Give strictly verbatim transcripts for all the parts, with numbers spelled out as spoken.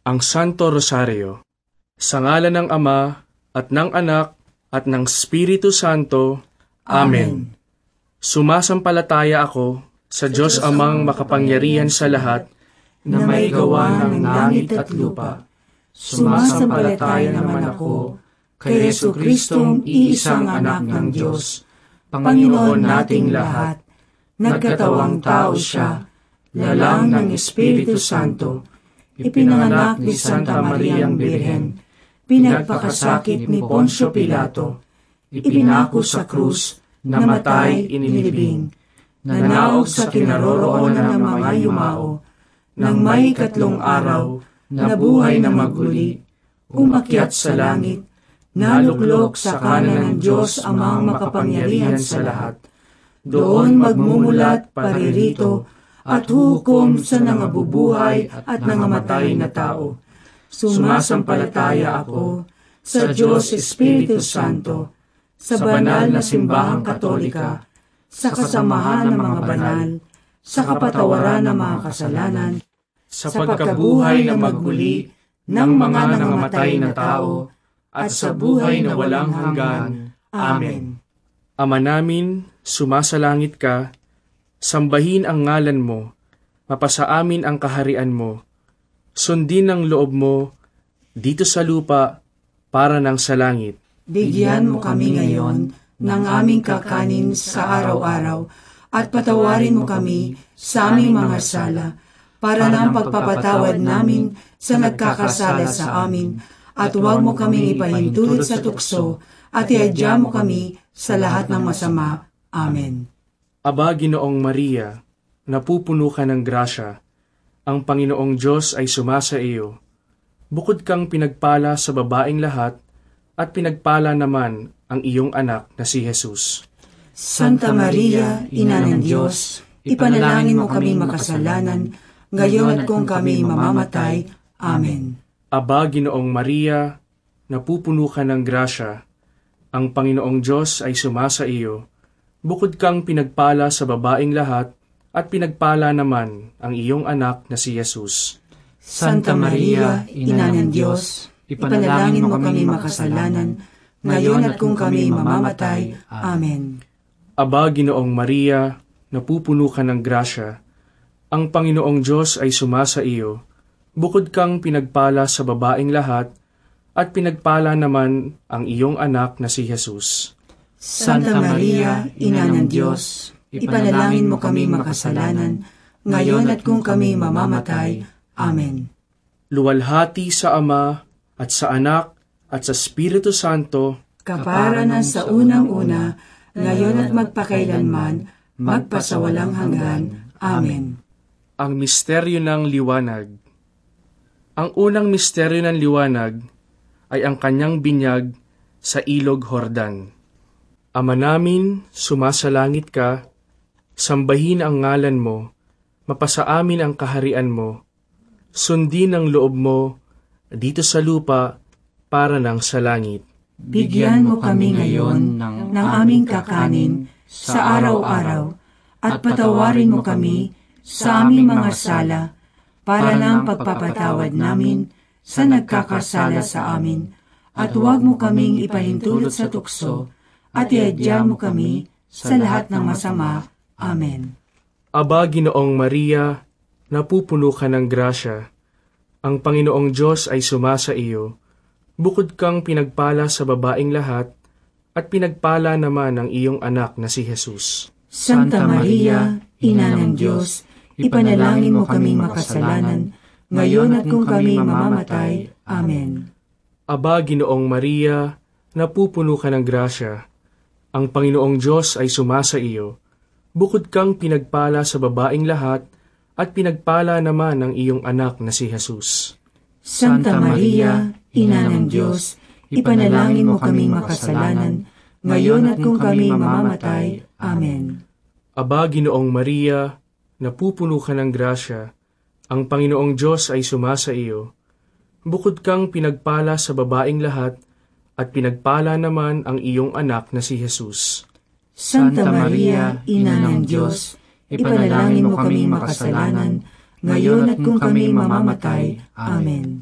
ang Santo Rosario. Sa ngalan ng Ama, at ng Anak, at ng Espiritu Santo. Amen. Sumasampalataya ako sa Diyos Amang makapangyarihan sa lahat, na may gawa ng langit at lupa. Sumasampalataya naman ako kay Jesucristong iisang anak ng Diyos, Panginoon nating lahat. Nagkatawang tao siya, lalang ng Espiritu Santo, ipinanganak ni Santa Mariang Birhen, pinagpakasakit ni Poncio Pilato, ipinako sa krus, namatay, inilibing, nanaog sa kinaroroonan ng mga yumao, nang may katlong araw, nabuhay na maguli, umakyat sa langit, naluklok sa kanan ng Diyos Amang makapangyarihan sa lahat. Doon magmumulat paririto at hukom sa nangabubuhay at nangamatay na tao. Sumasampalataya ako sa Diyos Espiritu Santo, sa banal na simbahang katolika, sa kasamahan ng mga banal, sa kapatawaran ng mga kasalanan, sa pagkabuhay na magmuli ng mga nangamatay na tao, at sa buhay na walang hanggan. Amen. Ama namin, sumasalangit ka, sambahin ang ngalan mo, mapasa amin ang kaharian mo, sundin ang loob mo, dito sa lupa, para ng sa langit. Bigyan mo kami ngayon ng aming kakanin sa araw-araw, at patawarin mo kami sa aming mga sala, para ng pagpapatawad namin sa nagkakasala sa amin, at huwag mo kaming ipahintulot sa tukso, at iadya mo kami sa lahat ng masama. Amen. Aba, Ginoong Maria, napupuno ka ng grasya, ang Panginoong Diyos ay sumasa iyo. Bukod kang pinagpala sa babaeng lahat, at pinagpala naman ang iyong anak na si Jesus. Santa Maria, Ina ng Diyos, ipanalangin mo kaming makasalanan, ngayon at kung kami mamamatay. Amen. Aba, Ginoong Maria, napupuno ka ng grasya, ang Panginoong Diyos ay sumasa iyo. Bukod kang pinagpala sa babaeng lahat, at pinagpala naman ang iyong anak na si Jesus. Santa Maria, Ina ng Diyos, ipanalangin mo kami makasalanan, ngayon at kung kami mamamatay. Amen. Aba, Ginoong Maria, napupuno ka ng grasya, ang Panginoong Diyos ay sumasa iyo. Bukod kang pinagpala sa babaeng lahat, at pinagpala naman ang iyong anak na si Jesus. Santa Maria, Ina ng Diyos, ipanalangin mo kami makasalanan, ngayon at kung kami mamamatay. Amen. Luwalhati sa Ama, at sa Anak, at sa Espiritu Santo, kapara na sa unang-una, ngayon at magpakailanman, magpasawalang hanggan. Amen. Ang misteryo ng liwanag. Ang unang misteryo ng liwanag ay ang kanyang binyag sa ilog Jordan. Ama namin, sumasalangit ka, sambahin ang ngalan mo, mapasa amin ang kaharian mo, sundin ang loob mo, dito sa lupa, para ng sa langit. Bigyan mo kami ngayon ng, ng aming kakanin sa araw-araw, at patawarin mo kami sa aming mga sala, para ng pagpapatawad namin sa nagkakasala sa amin, at huwag mo kaming ipahintulot sa tukso, at iadya mo kami sa lahat ng masama. Amen. Aba, Ginoong Maria, napupuno ka ng grasya, ang Panginoong Diyos ay sumasa iyo. Bukod kang pinagpala sa babaeng lahat, at pinagpala naman ang iyong anak na si Jesus. Santa Maria, Ina ng Diyos, ipanalangin mo kaming makasalanan, ngayon at kung kami mamamatay. Amen. Aba, Ginoong Maria, napupuno ka ng grasya, ang Panginoong Diyos ay sumasa iyo. Bukod kang pinagpala sa babaeng lahat, at pinagpala naman ang iyong anak na si Jesus. Santa Maria, Ina ng Diyos, ipanalangin mo kaming makasalanan, ngayon at kung kami mamamatay. Amen. Aba, Ginoong Maria, napupuno ka ng grasya, ang Panginoong Diyos ay sumasa iyo. Bukod kang pinagpala sa babaeng lahat, at pinagpala naman ang iyong anak na si Jesus. Santa Maria, Ina ng Diyos, ipanalangin mo kaming makasalanan, ngayon at kung kami mamamatay. Amen.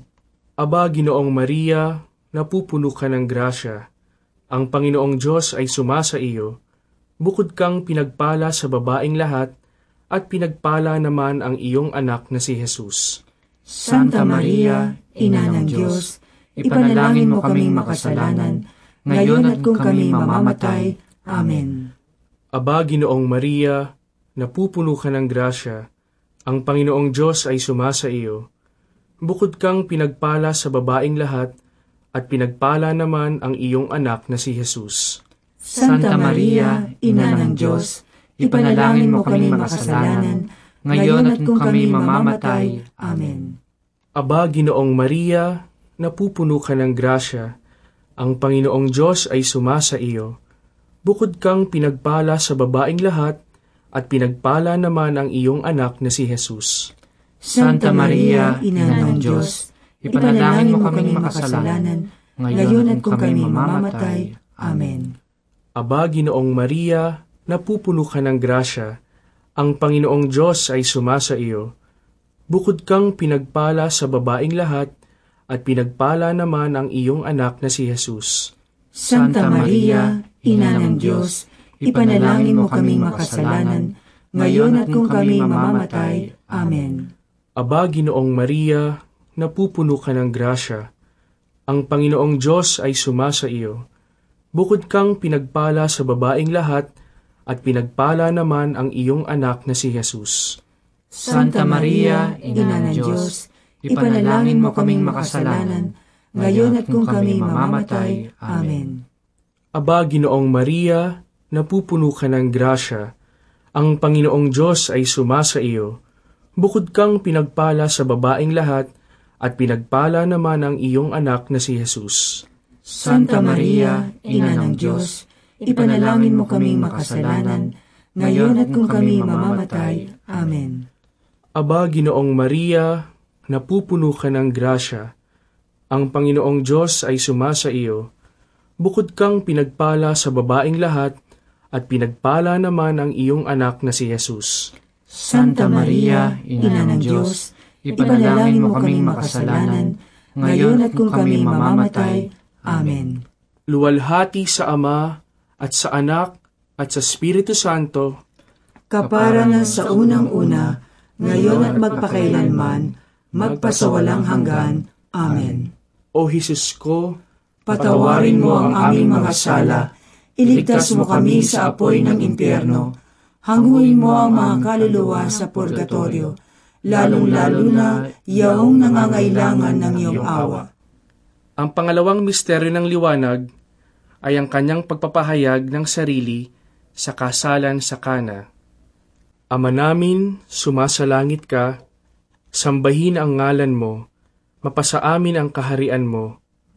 Aba, Ginoong Maria, napupuno ka ng grasya. Ang Panginoong Diyos ay sumasa iyo. Bukod kang pinagpala sa babaeng lahat, at pinagpala naman ang iyong anak na si Jesus. Santa Maria, Ina ng Diyos, ipanalangin mo kaming makasalanan, ngayon at kung kami mamamatay. Amen. Aba, Ginoong Maria, napupuno ka ng grasya. Ang Panginoong Diyos ay sumasa iyo. Bukod kang pinagpala sa babaeng lahat, at pinagpala naman ang iyong anak na si Jesus. Santa Maria, Ina ng Diyos, ipanalangin mo kaming makasalanan, ngayon at kung kami mamamatay. Amen. Aba, Ginoong Maria, napupuno ka ng grasya. Ang Panginoong Diyos ay sumasa iyo. Bukod kang pinagpala sa babaeng lahat, at pinagpala naman ang iyong anak na si Jesus. Santa Maria, Ina ng Diyos, ipanalangin mo kaming makasalanan, ngayon at kung kami mamamatay. Amen. Aba, Ginoong Maria, napupuno ka ng grasya. Ang Panginoong Diyos ay sumasa iyo. Bukod kang pinagpala sa babaeng lahat, at pinagpala naman ang iyong anak na si Jesus. Santa Maria, Ina ng Diyos, ipanalangin mo kaming makasalanan, ngayon at kung kami mamamatay. Amen. Aba, Ginoong Maria, napupuno ka ng grasya. Ang Panginoong Diyos ay sumasa iyo. Bukod kang pinagpala sa babaeng lahat, at pinagpala naman ang iyong anak na si Jesus. Santa Maria, Ina ng Diyos, ipanalangin mo kaming makasalanan, ngayon at kung kami mamamatay. Amen. Aba, Ginoong Maria, napupuno ka ng grasya. Ang Panginoong Diyos ay sumasa iyo. Bukod kang pinagpala sa babaeng lahat, at pinagpala naman ang iyong anak na si Jesus. Santa Maria, Ina ng Diyos, ipanalangin mo kaming makasalanan, ngayon at kung kami mamamatay. Amen. Aba, Ginoong Maria, napupuno ka ng grasya. Ang Panginoong Diyos ay sumasa iyo. Bukod kang pinagpala sa babaeng lahat, at pinagpala naman ang iyong anak na si Jesus. Santa Maria, Ina ng Diyos, ipanalangin mo kaming makasalanan, ngayon at kung kami mamamatay. Amen. Luwalhati sa Ama, at sa Anak, at sa Espiritu Santo, kapara na sa unang-una, ngayon at magpakailanman, magpasawalang hanggan. Amen. O Jesus ko, patawarin mo ang aming mga sala, iligtas mo kami sa apoy ng impyerno, hanguin mo ang mga kaluluwa sa purgatorio, lalong-lalo na yaong nangangailangan ng iyong awa. Ang pangalawang misteryo ng liwanag ay ang kanyang pagpapahayag ng sarili sa kasalan sa Kana. Ama namin, sumasalangit ka, sambahin ang ngalan mo, mapasa amin ang kaharian mo,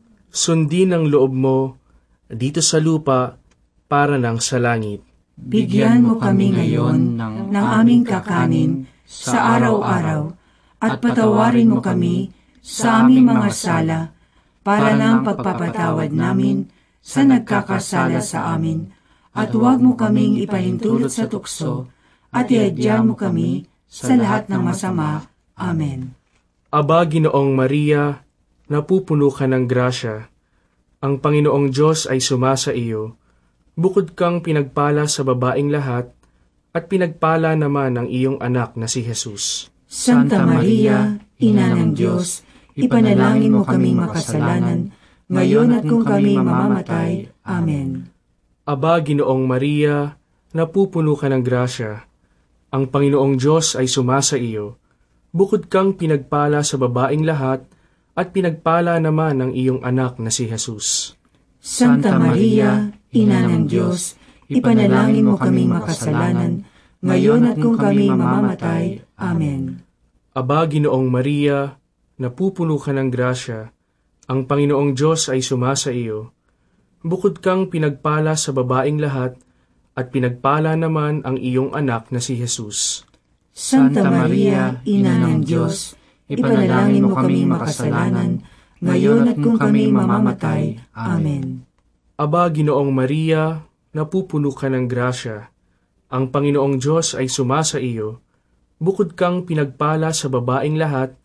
sundin ang loob mo dito sa lupa para nang sa langit. Bigyan mo kami ngayon ng, ng aming kakanin sa araw-araw, at patawarin mo kami sa aming mga sala, para ng pagpapatawad namin sa nagkakasala sa amin, at huwag mo kaming ipahintulot sa tukso, at iadya mo kami sa lahat ng masama. Amen. Aba, Ginoong Maria, napupuno ka ng grasya. Ang Panginoong Diyos ay sumasa iyo. Bukod kang pinagpala sa babaeng lahat, at pinagpala naman ang iyong anak na si Jesus. Santa Maria, Ina ng Diyos, ipanalangin mo kaming makasalanan, ngayon at kung kami mamamatay. Amen. Aba, Ginoong Maria, napupuno ka ng grasya. Ang Panginoong Diyos ay sumasa iyo. Bukod kang pinagpala sa babaeng lahat, at pinagpala naman ang iyong anak na si Jesus. Santa Maria, Ina ng Diyos, ipanalangin mo kaming makasalanan, ngayon at kung kami mamamatay. Amen. Aba, Ginoong Maria, napupuno ka ng grasya. Ang Panginoong Diyos ay sumasa iyo. Bukod kang pinagpala sa babaeng lahat, at pinagpala naman ang iyong anak na si Jesus. Santa Maria, Ina ng Diyos, ipanalangin mo kaming makasalanan, ngayon at kung kami mamamatay. Amen. Aba, Ginoong Maria, napupuno ka ng grasya. Ang Panginoong Diyos ay sumasa iyo. Bukod kang pinagpala sa babaeng lahat,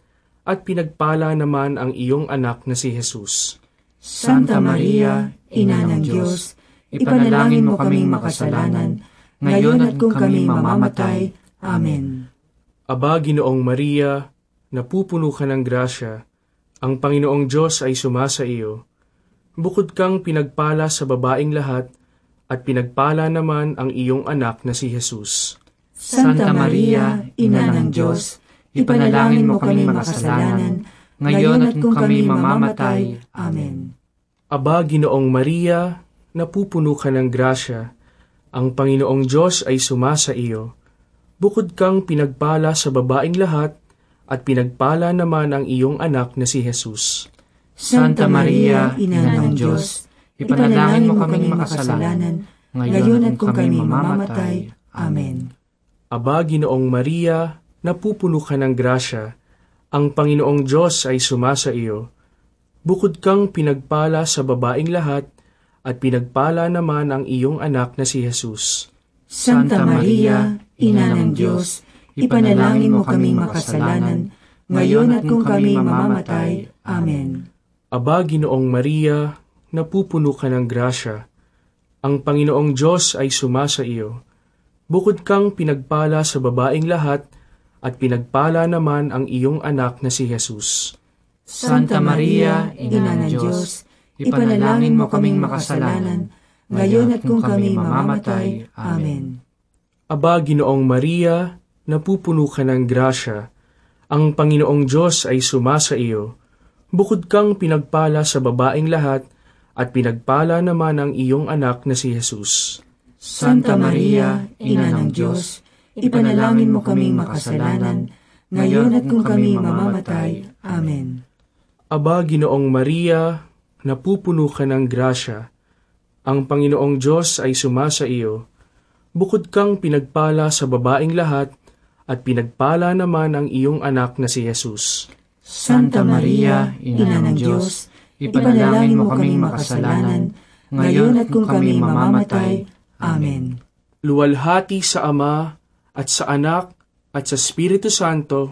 at pinagpala naman ang iyong anak na si Jesus. Santa Maria, Ina ng Diyos, ipanalangin mo kaming makasalanan, ngayon at kung kami mamamatay. Amen. Aba, Ginoong Maria, napupuno ka ng grasya, ang Panginoong Diyos ay sumasa iyo. Bukod kang pinagpala sa babaing lahat, at pinagpala naman ang iyong anak na si Jesus. Santa Maria, Ina ng Diyos, ipanalangin mo kami makasalanan, ngayon at kung kami mamamatay. Amen. Aba, Ginoong Maria, napupuno ka ng grasya, ang Panginoong Diyos ay sumasa iyo. Bukod kang pinagpala sa babaing lahat, at pinagpala naman ang iyong anak na si Jesus. Santa Maria, Ina ng Diyos, ipanalangin mo kaming makasalanan, ngayon at kung kami mamamatay. Amen. Aba, Ginoong Maria, napupuno ka ng grasya, ang Panginoong Diyos ay sumasa iyo. Bukod kang pinagpala sa babaing lahat, at pinagpala naman ang iyong anak na si Jesus. Santa Maria, Ina ng Diyos, ipanalangin mo kaming makasalanan, ngayon at kung kami mamamatay. Amen. Aba, Ginoong Maria, napupuno ka ng grasya, ang Panginoong Diyos ay sumasa iyo. Bukod kang pinagpala sa babaing lahat, at pinagpala naman ang iyong anak na si Jesus. Santa Maria, Ina ng Diyos, ipanalangin mo kaming makasalanan, ngayon at kung kami mamamatay. Amen. Aba, Ginoong Maria, napupuno ka ng grasya, ang Panginoong Diyos ay sumasa iyo. Bukod kang pinagpala sa babaing lahat, at pinagpala naman ang iyong anak na si Jesus. Santa Maria, Ina ng Diyos, ipanalangin mo kaming makasalanan, ngayon at kung kami mamamatay. Amen. Aba, Ginoong Maria, napupuno ka ng grasya, ang Panginoong Diyos ay sumasa iyo. Bukod kang pinagpala sa babaing lahat, at pinagpala naman ang iyong anak na si Jesus. Santa Maria, Ina ng Diyos, ipanalangin mo kaming makasalanan, ngayon at kung kami mamamatay. Amen. Luwalhati sa Ama, at sa Anak, at sa Espiritu Santo,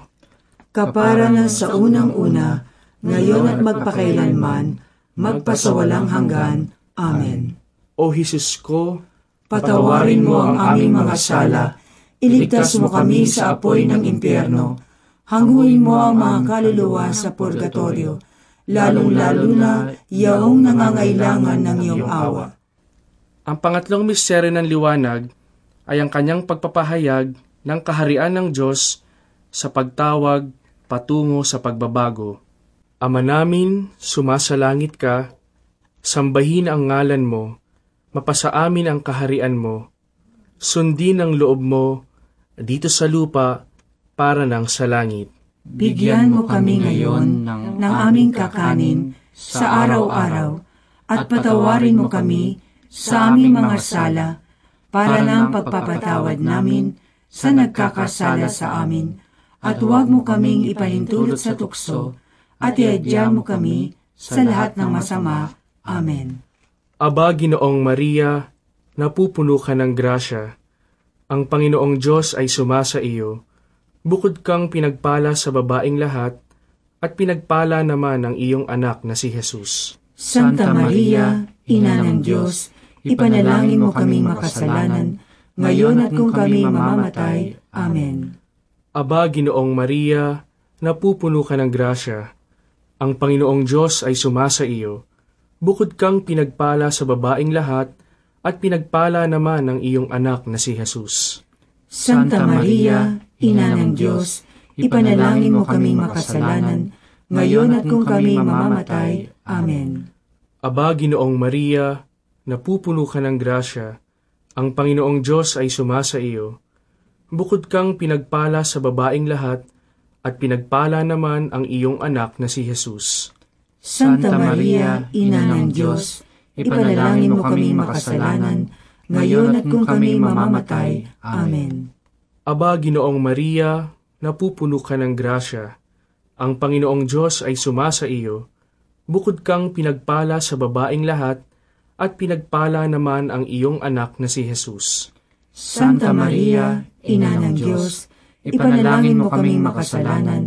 kapara na sa unang-una, ngayon at magpakailanman, magpasawalang hanggan. Amen. O Jesus ko, patawarin mo ang aming mga sala, iligtas mo kami sa apoy ng impyerno, hanguin mo ang mga kaluluwa sa purgatorio, lalong-lalo na yaong nangangailangan ng iyong awa. Ang pangatlong misteryo ng liwanag ay ang kanyang pagpapahayag ng kaharian ng Diyos sa pagtawag patungo sa pagbabago. Ama namin, sumasalangit ka, sambahin ang ngalan mo, mapasa amin ang kaharian mo, sundin ang loob mo dito sa lupa para ng sa langit. Bigyan mo kami ngayon ng, ng aming kakanin sa araw-araw, at patawarin mo kami sa aming mga sala, para ng pagpapatawad namin sa nagkakasala sa amin, at huwag mo kaming ipahintulot sa tukso, at iadya mo kami sa lahat ng masama. Amen. Aba, Ginoong Maria, napupuno ka ng grasya, ang Panginoong Diyos ay sumasa iyo. Bukod kang pinagpala sa babaing lahat, at pinagpala naman ang iyong anak na si Jesus. Santa Maria, Ina ng Diyos, ipanalangin mo kaming makasalanan, ngayon at kung kami mamamatay. Amen. Aba, Ginoong Maria, napupuno ka ng grasya, ang Panginoong Diyos ay sumasa iyo. Bukod kang pinagpala sa babaing lahat, at pinagpala naman ang iyong anak na si Jesus. Santa Maria, Ina ng Diyos, ipanalangin mo kaming makasalanan, ngayon at kung kami mamamatay. Amen. Aba, Ginoong Maria, napupuno ka ng grasya, ang Panginoong Diyos ay sumasa iyo. Bukod kang pinagpala sa babaing lahat, at pinagpala naman ang iyong anak na si Jesus. Santa Maria, Ina ng Diyos, ipanalangin mo kaming makasalanan, ngayon at kung kami mamamatay. Amen. Aba, Ginoong Maria, napupuno ka ng grasya, ang Panginoong Diyos ay sumasa iyo. Bukod kang pinagpala sa babaing lahat, at pinagpala naman ang iyong anak na si Jesus. Santa Maria, Ina ng Diyos, ipanalangin mo kaming makasalanan,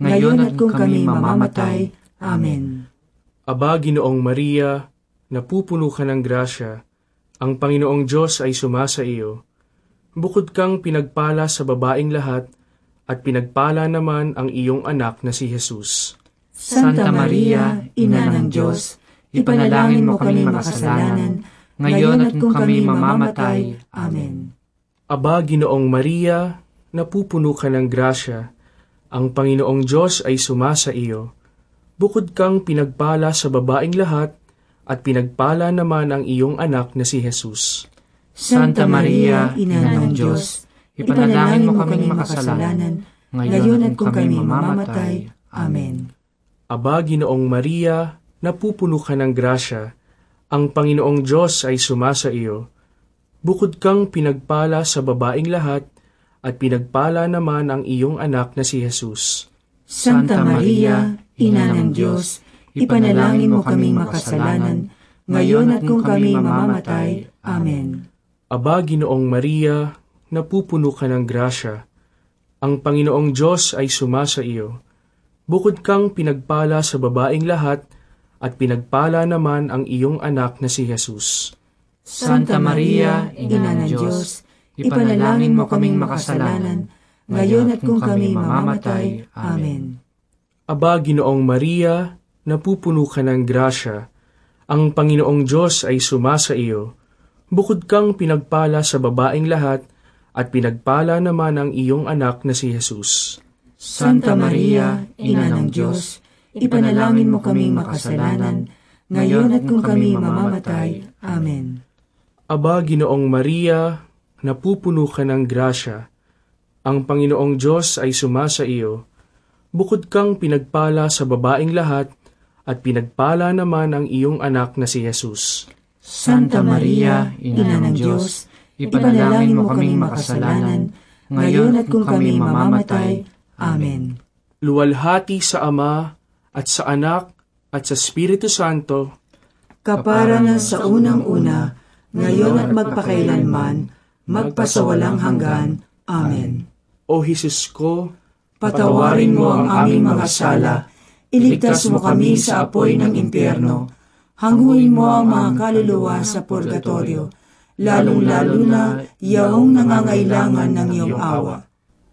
ngayon at kung kami mamamatay. Amen. Aba, Ginoong Maria, napupuno ka ng grasya, ang Panginoong Diyos ay sumasa iyo. Bukod kang pinagpala sa babaing lahat, at pinagpala naman ang iyong anak na si Jesus. Santa Maria, Ina ng Diyos, ipanalangin mo kaming makasalanan, ngayon at kung kami mamamatay. Amen. Aba, Ginoong Maria, napupuno ka ng grasya, ang Panginoong Diyos ay sumasa iyo. Bukod kang pinagpala sa babaing lahat, at pinagpala naman ang iyong anak na si Jesus. Santa Maria, Ina ng Diyos, ipanalangin mo kaming makasalanan, ngayon at kung kami mamamatay. Amen. Aba, Ginoong Maria, napupuno ka ng grasya, ang Panginoong Diyos ay sumasa iyo. Bukod kang pinagpala sa babaing lahat, at pinagpala naman ang iyong anak na si Jesus. Santa Maria, Ina ng Diyos, ipanalangin mo kaming makasalanan, ngayon at kung kami mamamatay. Amen. Aba, Ginoong Maria, napupuno ka ng grasya, ang Panginoong Diyos ay sumasa iyo. Bukod kang pinagpala sa babaing lahat, at pinagpala naman ang iyong anak na si Jesus. Santa Maria, Ina ng Diyos, ipanalangin mo kaming makasalanan, ngayon at kung kami mamamatay. Amen. Aba, Ginoong Maria, napupuno ka ng grasya, ang Panginoong Diyos ay sumasa iyo. Bukod kang pinagpala sa babaing lahat, at pinagpala naman ang iyong anak na si Jesus. Santa Maria, Ina ng Diyos, ipanalangin mo kaming makasalanan, ngayon at kung kami mamamatay. Amen. Aba, Ginoong Maria, napupuno ka ng grasya, ang Panginoong Diyos ay sumasa iyo. Bukod kang pinagpala sa babaing lahat, at pinagpala naman ang iyong anak na si Jesus. Santa Maria, Ina ng Diyos, ipanalangin mo kaming makasalanan, ngayon at kung kami mamamatay. Amen. Luwalhati sa Ama, at sa Anak, at sa Espiritu Santo, kapara na sa unang-una, ngayon at magpakailanman, magpasawalang hanggan. Amen. O Jesus ko, patawarin mo ang aming mga sala, iligtas mo kami sa apoy ng impyerno, hanguin mo ang mga kaluluwa sa purgatorio, lalong-lalo na yaong nangangailangan ng iyong awa.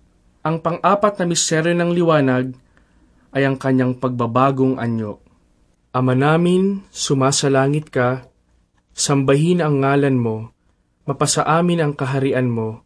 Ang pang-apat na misteryo ng liwanag ay ang kanyang pagbabagong anyo. Ama namin, sumasalangit ka, sambahin ang ngalan mo, mapasa amin ang kaharian mo,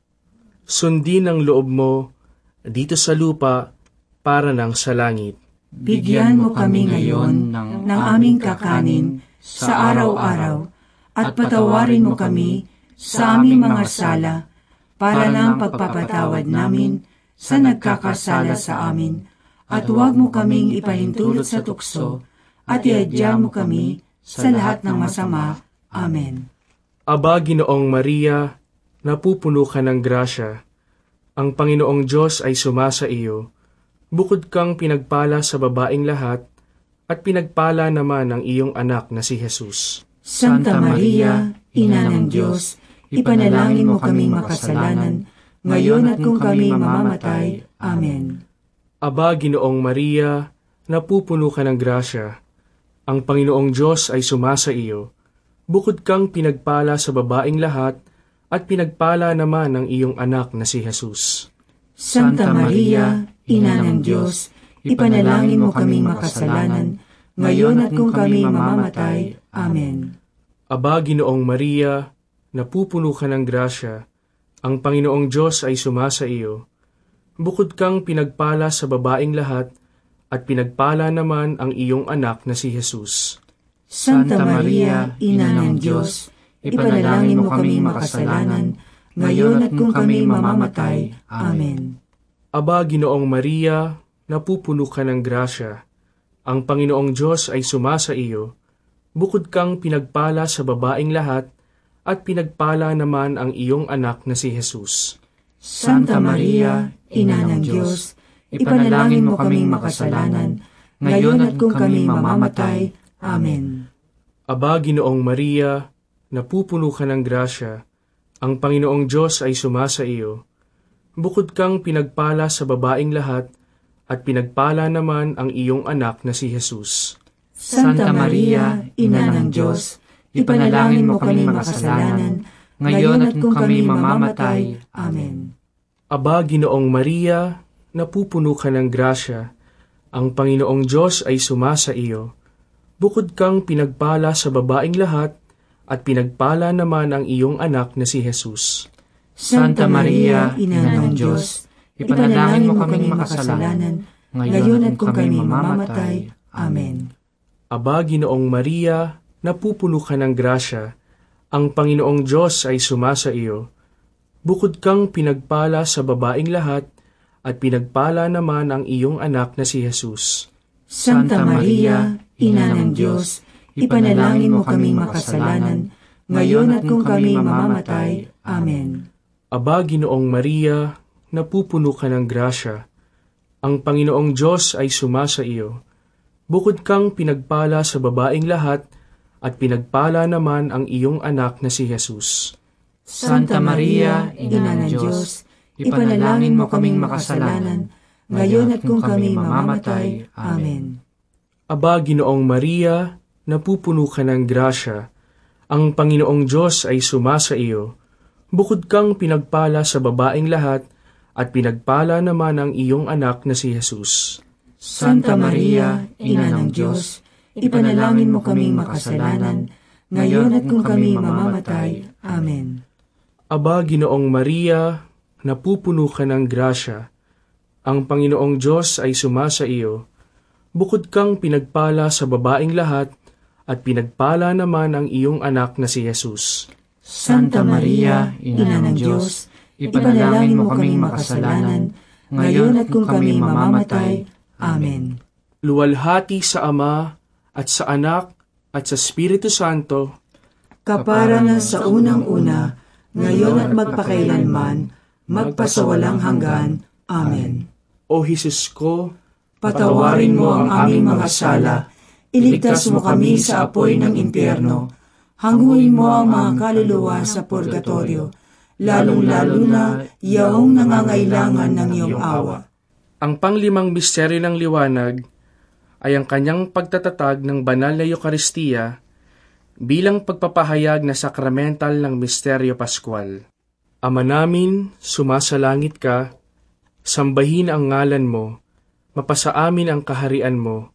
sundin ang loob mo dito sa lupa para nang sa langit. Bigyan mo kami ngayon ng, ng aming kakanin sa araw-araw, at patawarin mo kami sa aming mga sala, para ng pagpapatawad namin sa nagkakasala sa amin, at huwag mo kaming ipahintulot sa tukso, at iadya mo kami sa lahat ng masama. Amen. Aba, Ginoong Maria, napupuno ka ng grasya, ang Panginoong Diyos ay sumasa iyo. Bukod kang pinagpala sa babaing lahat, at pinagpala naman ang iyong anak na si Jesus. Santa Maria, Ina ng Diyos, ipanalangin mo kaming makasalanan, ngayon at kung kami mamamatay. Amen. Aba, Ginoong Maria, napupuno ka ng grasya, ang Panginoong Diyos ay sumasa iyo. Bukod kang pinagpala sa babaing lahat, at pinagpala naman ang iyong anak na si Jesus. Santa Maria, Ina ng Diyos, ipanalangin mo kaming makasalanan, ngayon at kung kami mamamatay. Amen. Aba, Ginoong Maria, napupuno ka ng grasya, ang Panginoong Diyos ay sumasa iyo. Bukod kang pinagpala sa babaing lahat, at pinagpala naman ang iyong anak na si Jesus. Santa Maria, Ina ng Diyos, ipanalangin mo kaming makasalanan, ngayon at kung kami mamamatay. Amen. Aba, Ginoong Maria, napupuno ka ng grasya, ang Panginoong Diyos ay sumasa iyo. Bukod kang pinagpala sa babaing lahat, at pinagpala naman ang iyong anak na si Jesus. Santa Maria, Ina ng Diyos, ipanalangin mo kaming makasalanan, ngayon at kung kami mamamatay. Amen. Aba, Ginoong Maria, napupuno ka ng grasya, ang Panginoong Diyos ay sumasa iyo. Bukod kang pinagpala sa babaing lahat, at pinagpala naman ang iyong anak na si Jesus. Santa Maria, Ina ng Diyos, ipanalangin mo kaming makasalanan, ngayon at kung kami mamamatay. Amen. Aba, Ginoong Maria, napupuno ka ng grasya, ang Panginoong Diyos ay sumasa iyo. Bukod kang pinagpala sa babaeng lahat, at pinagpala naman ang iyong anak na si Jesus. Santa Maria, Ina ng Diyos, ipanalangin mo kaming makasalanan, ngayon at kung kami mamamatay. Amen. Aba, Ginoong Maria, napupuno ka ng grasya, ang Panginoong Diyos ay sumasa iyo. Bukod kang pinagpala sa babaeng lahat, at pinagpala naman ang iyong anak na si Jesus. Santa Maria, Ina ng Diyos, ipanalangin mo kaming makasalanan, ngayon at kung kami mamamatay. Amen. Aba, Ginoong Maria, napupuno ka ng grasya, ang Panginoong Diyos ay sumasa iyo. Bukod kang pinagpala sa babaeng lahat, at pinagpala naman ang iyong anak na si Jesus. Santa Maria, Ina ng Diyos, ipanalangin mo kaming makasalanan, ngayon at kung kami mamamatay. Amen. Aba, Ginoong Maria, napupuno ka ng grasya, ang Panginoong Diyos ay sumasa iyo. Bukod kang pinagpala sa babaeng lahat, at pinagpala naman ang iyong anak na si Jesus. Santa Maria, Ina ng Diyos, ipanalangin mo kaming makasalanan, ngayon at kung kami mamamatay. Amen. Aba, Ginoong Maria, napupuno ka ng grasya, ang Panginoong Diyos ay sumasa iyo. Bukod kang pinagpala sa babaeng lahat, at pinagpala naman ang iyong anak na si Jesus. Santa Maria, Ina ng Diyos, ipanalangin mo kaming makasalanan, ngayon at kung kami mamamatay. Amen. Luwalhati sa Ama, at sa Anak, at sa Espiritu Santo, kapara na sa unang-una, ngayon at magpakailanman, magpasawalang hanggan. Amen. O Jesus ko, patawarin mo ang aming mga sala, iligtas mo kami sa apoy ng impyerno, hanguin mo ang mga kaluluwa sa purgatorio, lalong-lalo na yaong nangangailangan ng iyong awa. Ang panglimang misteryo ng liwanag ay ang kanyang pagtatatag ng banal na Eucharistia bilang pagpapahayag na sakramental ng misteryo Pascual. Ama namin, sumasalangit ka, sambahin ang ngalan mo, mapasa amin ang kaharian mo,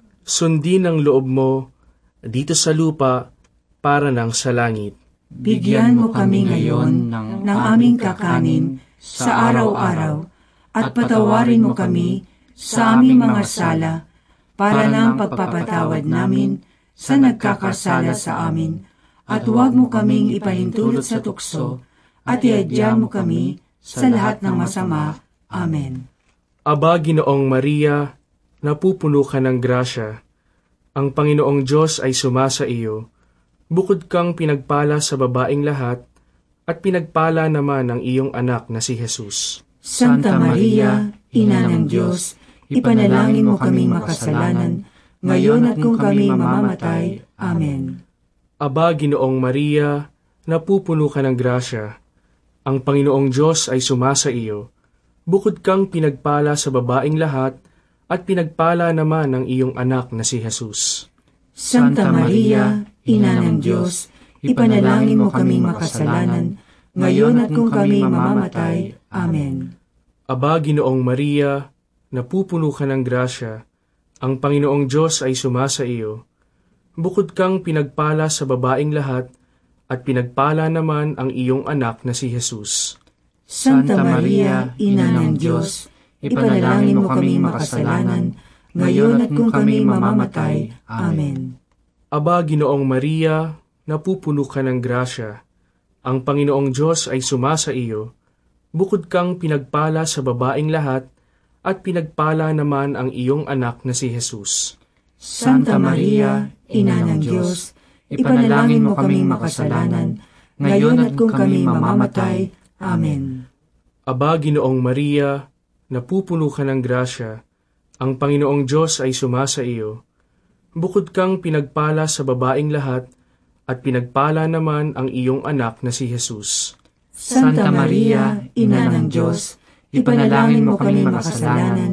sundin ang loob mo dito sa lupa para nang sa langit. Bigyan mo kami ngayon ng, ng aming kakanin sa araw-araw, at patawarin mo kami sa aming mga sala, para ng pagpapatawad namin sa nagkakasala sa amin, at huwag mo kaming ipahintulot sa tukso, at iadya mo kami sa lahat ng masama. Amen. Aba, Ginoong Maria, napupuno ka ng grasya, ang Panginoong Diyos ay sumasa iyo. Bukod kang pinagpala sa babaeng lahat, at pinagpala naman ang iyong anak na si Jesus. Santa Maria, Ina ng Diyos, ipanalangin mo kaming makasalanan, ngayon at kung kami mamamatay. Amen. Aba, Ginoong Maria, napupuno ka ng grasya, ang Panginoong Diyos ay sumasa iyo. Bukod kang pinagpala sa babaeng lahat, at pinagpala naman ang iyong anak na si Jesus. Santa Maria, Ina ng Diyos, ipanalangin mo kaming makasalanan, ngayon at kung kami mamamatay. Amen. Aba, Ginoong Maria, napupuno ka ng grasya, ang Panginoong Diyos ay sumasa iyo. Bukod kang pinagpala sa babaeng lahat, at pinagpala naman ang iyong anak na si Jesus. Santa Maria, Ina ng Diyos, ipanalangin mo kaming makasalanan, ngayon at kung kami mamamatay. Amen. Aba, Ginoong Maria, napupuno ka ng grasya, ang Panginoong Diyos ay sumasa iyo. Bukod kang pinagpala sa babaeng lahat, at pinagpala naman ang iyong anak na si Jesus. Santa Maria, Ina ng Diyos, ipanalangin mo kaming makasalanan, ngayon at kung kami mamamatay. Amen. Aba, Ginoong Maria, napupuno ka ng grasya, ang Panginoong Diyos ay sumasa iyo. Bukod kang pinagpala sa babaeng lahat, at pinagpala naman ang iyong anak na si Jesus. Santa Maria, Ina ng Diyos, ipanalangin mo kaming makasalanan,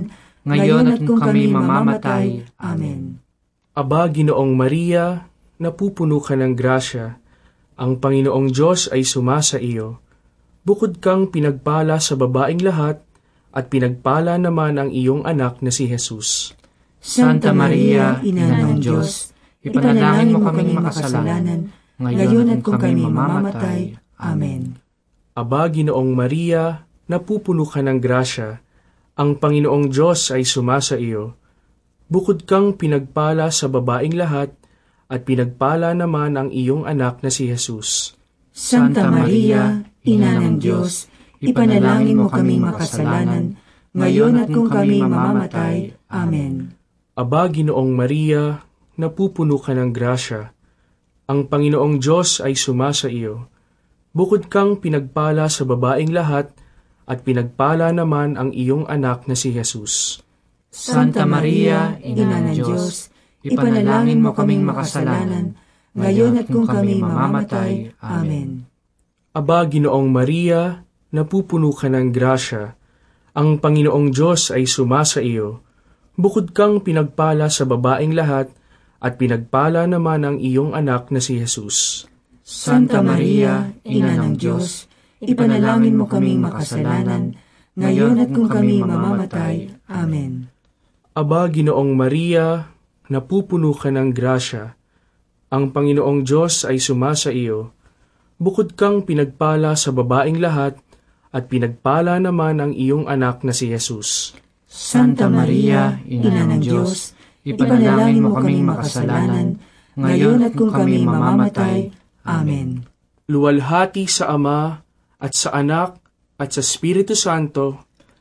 ngayon at kung kami mamamatay. Amen. Aba, Ginoong Maria, napupuno ka ng grasya, ang Panginoong Diyos ay sumasa iyo. Bukod kang pinagpala sa babaeng lahat, at pinagpala naman ang iyong anak na si Jesus. Santa Maria, Ina ng Diyos, ipanalangin mo kaming makasalanan, ngayon at kung kami mamamatay. Amen. Aba, Ginoong Maria, napupuno ka ng grasya, ang Panginoong Diyos ay sumasa iyo. Bukod kang pinagpala sa babaeng lahat, at pinagpala naman ang iyong anak na si Jesus. Santa Maria, Ina ng Diyos, ipanalangin mo kaming makasalanan, ngayon at kung kami mamamatay. Amen. Aba, Ginoong Maria, napupuno ka ng grasya, ang Panginoong Diyos ay sumasa iyo. Bukod kang pinagpala sa babaeng lahat, at pinagpala naman ang iyong anak na si Jesus. Santa Maria, Ina ng Diyos, ipanalangin mo kaming makasalanan, ngayon at kung kami mamamatay. Amen. Aba, Ginoong Maria, napupuno ka ng grasya, ang Panginoong Diyos ay sumasa iyo. Bukod kang pinagpala sa babaeng lahat, at pinagpala naman ang iyong anak na si Jesus. Santa Maria, Ina ng Diyos, ipanalangin mo kaming makasalanan, ngayon at kung kami mamamatay. Amen. Aba, Ginoong Maria, napupuno ka ng grasya, ang Panginoong Diyos ay sumasa iyo. Bukod kang pinagpala sa babaeng lahat, at pinagpala naman ang iyong anak na si Jesus. Santa Maria, Ina ng Diyos, ipanalangin mo kaming makasalanan, ngayon at kung kami mamamatay. Amen. Luwalhati sa Ama, at sa Anak, at sa Espiritu Santo,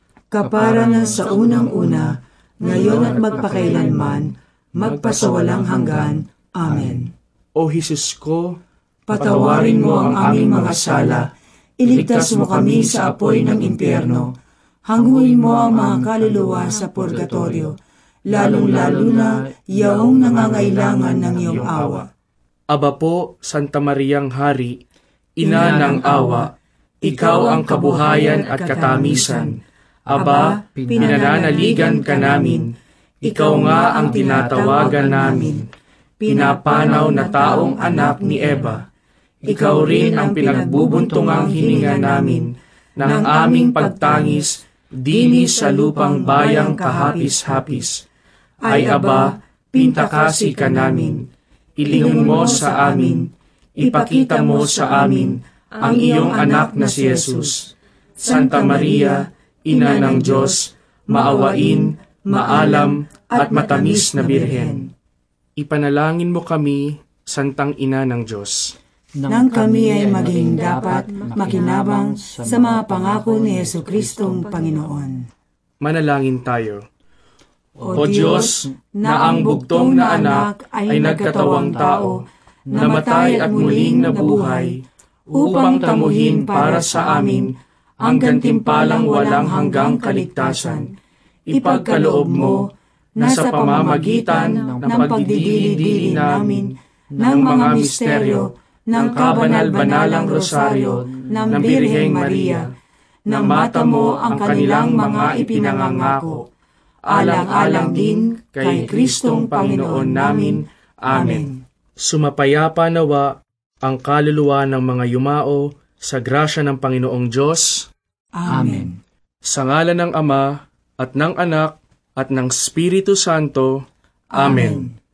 kapara na sa unang-una, ngayon at magpakailanman, magpasawalang hanggan. Amen. O Jesus ko, patawarin mo ang aming mga sala, iligtas mo kami sa apoy ng impyerno, hanguin mo ang mga kaluluwa sa purgatorio, lalong-lalo na yaong nangangailangan ng iyong awa. Aba po, Santa Mariang Hari, Ina ng awa, ikaw ang kabuhayan at katamisan. Aba, pinananaligan ka namin, ikaw nga ang tinatawagan namin. Pinapanaw na taong anak ni Eva, ikaw rin ang pinagbubuntungang hininga namin ng aming pagtangis dini sa lupang bayang kahapis-hapis. Ay aba, pintakasi ka namin, ilingon mo sa amin, ipakita mo sa amin ang iyong anak na si Jesus. Santa Maria, Ina ng Diyos, maawain, maalam, at matamis na Birhen. Ipanalangin mo kami, Santang Ina ng Diyos, nang kami ay maging dapat makinabang sa mga pangako ni Jesucristong Panginoon. Manalangin tayo. O Diyos, na ang bugtong na anak ay nagkatawang tao, namatay at muling nabuhay, upang tamuhin para sa amin ang gantimpalang walang hanggang kaligtasan. Ipagkaloob mo na sa pamamagitan ng pagdidili-dili namin ng mga misteryo ng kabanal-banalang rosaryo ng Birheng Maria, na mata mo ang kanilang mga ipinangangako, alang-alang din kay Kristong Panginoon namin. Amen. Sumapayapa nawa ang kaluluwa ng mga yumao sa grasya ng Panginoong Diyos. Amen. Sa ngalan ng Ama, at ng Anak, at ng Espiritu Santo. Amen.